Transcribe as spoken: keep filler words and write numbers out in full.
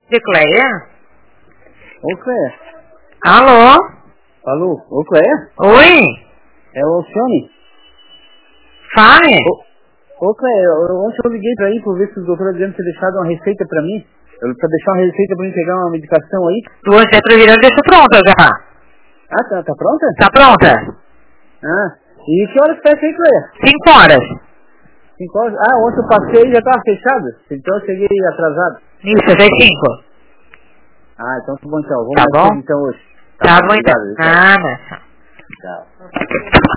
De Cleia? Ô, Cleia. Alô? Alô? Ô, Cleia? Oi? É o Alcione? Fale? Ô, ô Cleia, ontem eu liguei pra ir pra ver se o doutor Adriano tinha deixado uma receita pra mim. Eu pra deixar uma receita pra mim pegar uma medicação aí. Você é previrando, deixa pronta já. Ah, tá, tá pronta? Tá pronta? Ah, e que horas fecha aí, Cleia? Cinco horas. Cinco horas? Ah, ontem eu passei e já tava fechado. Então eu cheguei atrasado. Isso, às cinco. Ah, então tá bom então. Vamos Tá mais bom? cedo então hoje. Tá bom, bom então. obrigado, Nada. Tchau.